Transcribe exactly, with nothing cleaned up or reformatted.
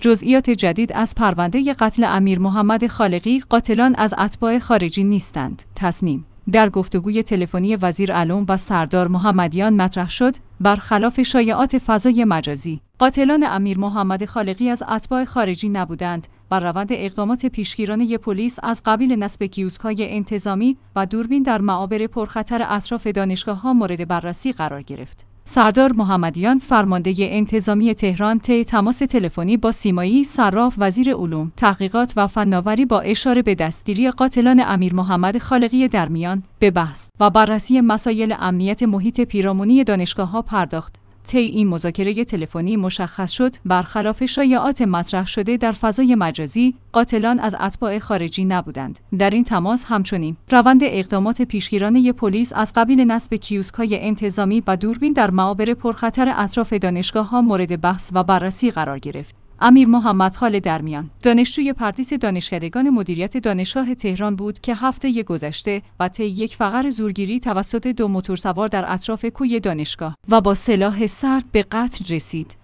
جزئیات جدید از پرونده قتل امیر محمد خالقی: قاتلان از اتباع خارجی نیستند. تصنیم در گفتگوی تلفنی وزیر علوم و سردار محمدیان مطرح شد برخلاف شایعات فضای مجازی، قاتلان امیر محمد خالقی از اتباع خارجی نبودند و روند اقدامات پیشگیرانه پلیس از قبیل نصب کیوسک‌های انتظامی و دوربین در معابر پرخطر اطراف دانشگاه‌ها مورد بررسی قرار گرفت. سردار محمدیان، فرمانده انتظامی تهران، طی تماس تلفنی با سیمایی صراف وزیر علوم، تحقیقات و فناوری با اشاره به دستگیری قاتلان امیر محمد خالقی در میان، به بحث و بررسی مسائل امنیت محیط پیرامونی دانشگاه‌ها پرداخت. طی این مذاکره تلفنی مشخص شد برخلاف شایعات مطرح شده در فضای مجازی، قاتلان از اتباع خارجی نبودند. در این تماس همچنین روند اقدامات پیشگیرانه پلیس از قبیل نصب کیوسک‌های انتظامی و دوربین در معابر پرخطر اطراف دانشگاه‌ها مورد بحث و بررسی قرار گرفت. امیر محمد خال درمیان، دانشجوی پردیس دانشکدگان مدیریت دانشگاه تهران بود که هفته گذشته و طی یک فقر زورگیری توسط دو موتورسوار در اطراف کوی دانشگاه و با سلاح سرد به قتل رسید.